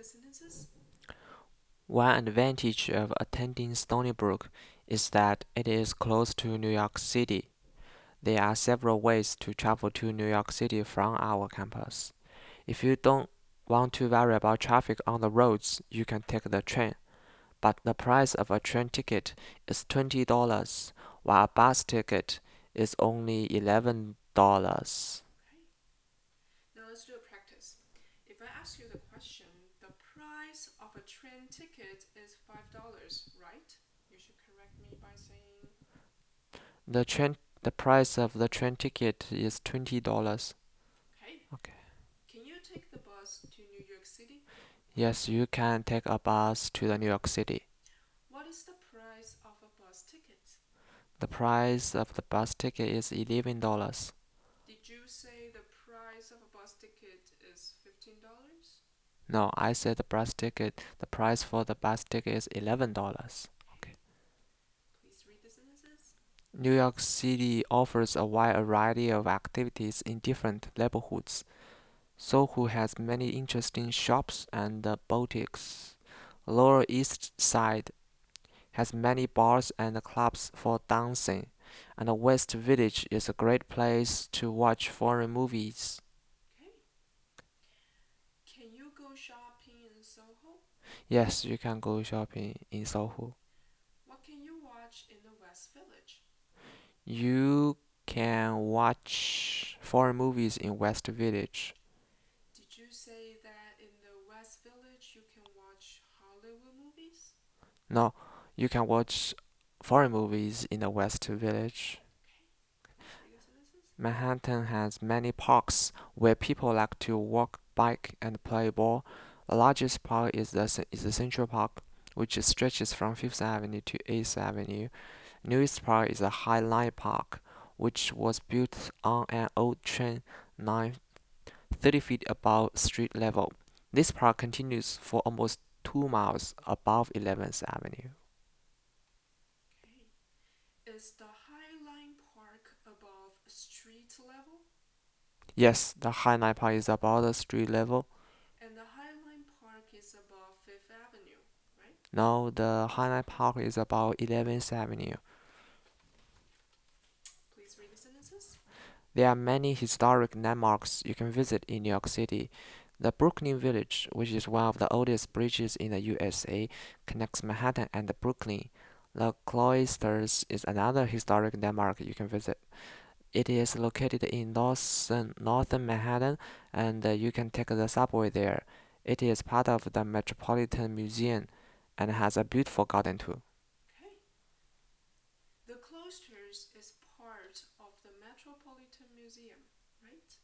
the sentences. One advantage of attending Stony Brook is that it is close to New York City. There are several ways to travel to New York City from our campus. If you don't want to worry about traffic on the roads, you can take the train, but the price of a train ticket is $20, while a bus ticket is only $11. Okay. Now let's do a practice. If I ask you the question, the price of a train ticket is $5, right? You should correct me by saying, The price of the train ticket is $20. okay. Okay. Can you take the bus to New York City? Yes, you can take a bus to the New York City. What is the price of a bus ticket? The price of the bus ticket is $11. Did you say the price of a bus ticket is $15? No, I said the price for the bus ticket is $11. Okay. Okay. Please read the sentences. New York City offers a wide variety of activities in different neighborhoods. Soho has many interesting shops and boutiques. Lower East Side has many bars and clubs for dancing, and the West Village is a great place to watch foreign movies. Okay. Can you go shopping in Soho? Yes, you can go shopping in Soho. What can you watch in the West Village? You can watch foreign movies in West Village. Did you say that in the West Village you can watch Hollywood movies? No, you can watch foreign movies in the West Village. Okay. Please read the sentences. Manhattan has many parks where people like to walk, bike, and play ball. The largest park is the Central Park, which stretches from Fifth Avenue to Eighth Avenue. Newest park is the High Line Park, which was built on an old train line 30 feet above street level. This park continues for almost 2 miles above 11th Avenue. Okay. Is the Highline Park above street level? Yes, the High Line Park is above the street level. And the Highline Park is above Fifth Avenue, right? Now the High Line Park is above 11th Avenue. Please read the sentences. There are many historic landmarks you can visit in New York City. The Brooklyn Bridge, which is one of the oldest bridges in the USA, connects Manhattan and Brooklyn. The Cloisters is another historic landmark you can visit. It is located in northern Manhattan, and you can take the subway there. It is part of the Metropolitan Museum and has a beautiful garden too. Okay. The Cloisters is part of the Metropolitan Museum, right?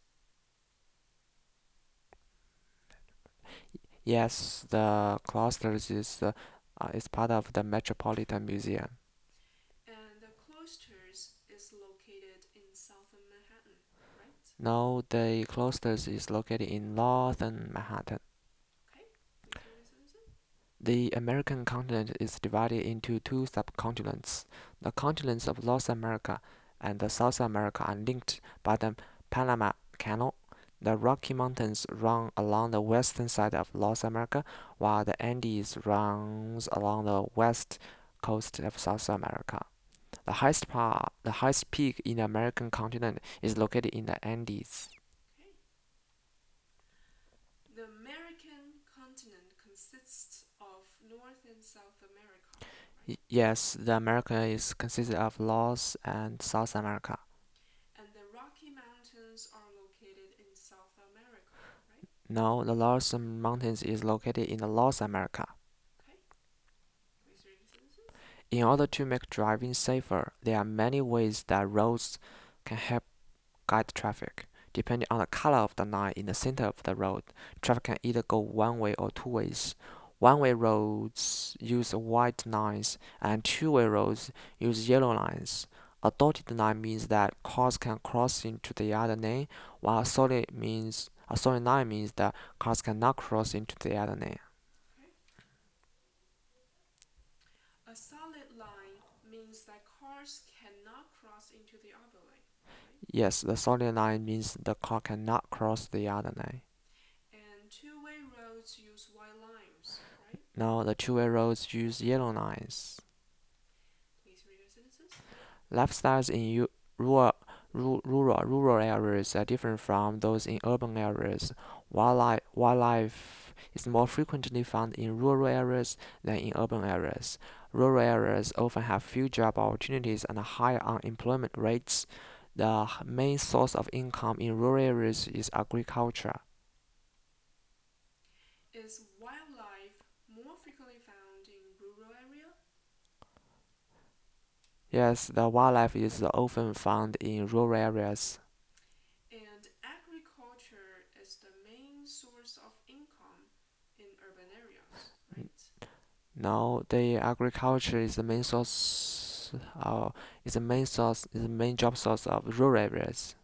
Yes, the Cloisters is part of the Metropolitan Museum. And the Cloisters is located in southern Manhattan, right? No, the Cloisters is located in northern Manhattan. Okay. Please read the sentences. The American continent is divided into two subcontinents. The continents of North America and South America are linked by the Panama Canal. The Rocky Mountains run along the western side of North America, while the Andes runs along the west coast of South America. The highest peak in the American continent is located in the Andes. Okay. The American continent consists of North and South America, right? Yes, the America is consisted of North and South America. And the Rocky Mountains are located in South America, right? No, the North Mountains is located in the North America. Okay. Please read the sentences. In order to make driving safer, there are many ways that roads can help guide traffic. Depending on the color of the line in the center of the road, traffic can either go one way or two ways. One-way roads use white lines, and two-way roads use yellow lines. A dotted line means that cars can cross into the other lane, while a solid line means that cars cannot cross into the other lane. Okay. A solid line means that cars cannot cross into the other lane, right? Yes, the solid line means the car cannot cross the other lane. And And two-way roads use white lines, right? Now, the two-way roads use yellow lines. Please read the sentences. Lifestyles in rural areas are different from those in urban areas. Wildlife is more frequently found in rural areas than in urban areas. Rural areas often have few job opportunities and higher unemployment rates. The main source of income in rural areas is agriculture. Is wildlife more frequently found in rural area? Yes, the wildlife is often found in rural areas. And agriculture is the main source of income in urban areas, right? No, the agriculture is the main source. Is the main job source of rural areas.